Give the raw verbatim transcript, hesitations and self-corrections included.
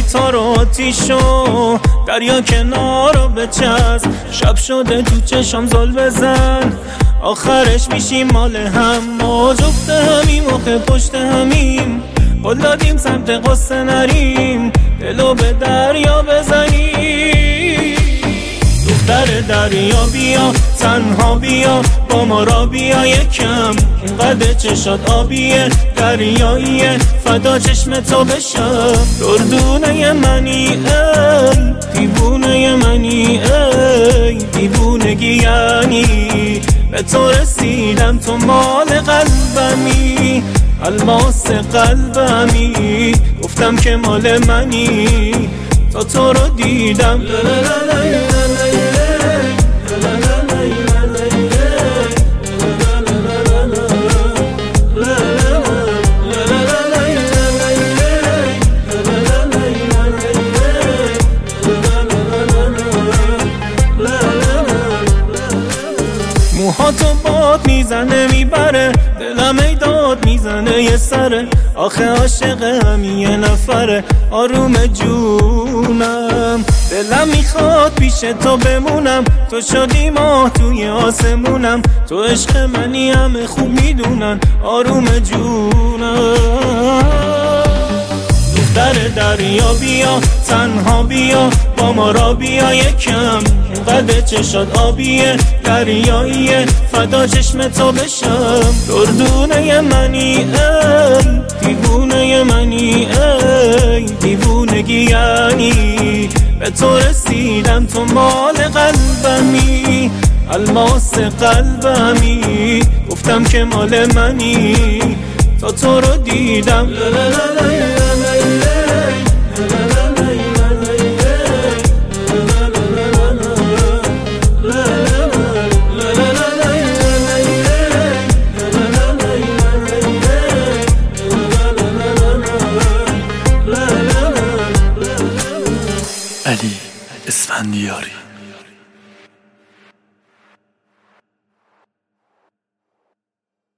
تار و آتیشو دریا کنارو بچسب، شب شده تو چشم زل بزن، آخرش میشیم مال هم، ما جفت همیم و پشت همیم، قول دادیم سمت قصه نریم، دلو به دریا بزنیم. دختر دریا بیا، تنها بیا، با ما را بیا یکم، اینقدر چشات آبیه، دریاییه، فدا چشم تو بشم. دردونه منی ای، دیوونه منی ای، دیوونگی یعنی به تو رسیدم، تو مال قلبمی، الماس قلبمی، گفتم که مال منی، تا تو رو دیدم. موهاتو باد میزنه میبره، دلم ای داد میزنه یه سره، آخه عاشق همین یه نفره، آروم جونم، دلم میخواد پیش تو بمونم، تو شدی ماه توی آسمونم، تو عشق منی همه خوب میدونن، آروم جونم. دختر دریا بیا، تنها بیا، با ما را بیا یکم، اینقدر چشات آبیه، دریاییه، فدا چشم تو بشم. دردونه منی ای، دیوونه منی ای، دیوونگی یعنی به تو رسیدم، تو مال قلبمی، الماس قلبمی، گفتم که مال منی، تا تو رو دیدم. علی اسفندیاری.